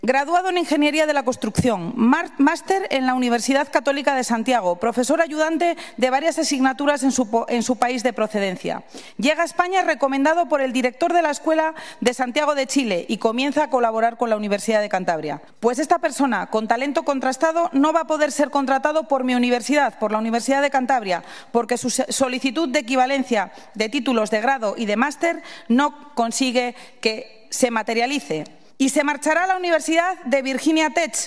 Graduado en Ingeniería de la Construcción, máster en la Universidad Católica de Santiago, profesor ayudante de varias asignaturas en su país de procedencia. Llega a España recomendado por el director de la Escuela de Santiago de Chile y comienza a colaborar con la Universidad de Cantabria. Pues esta persona, con talento contrastado, no va a poder ser contratado por mi universidad, por la Universidad de Cantabria, porque su solicitud de equivalencia de títulos de grado y de máster no consigue que se materialice. Y se marchará a la Universidad de Virginia Tech,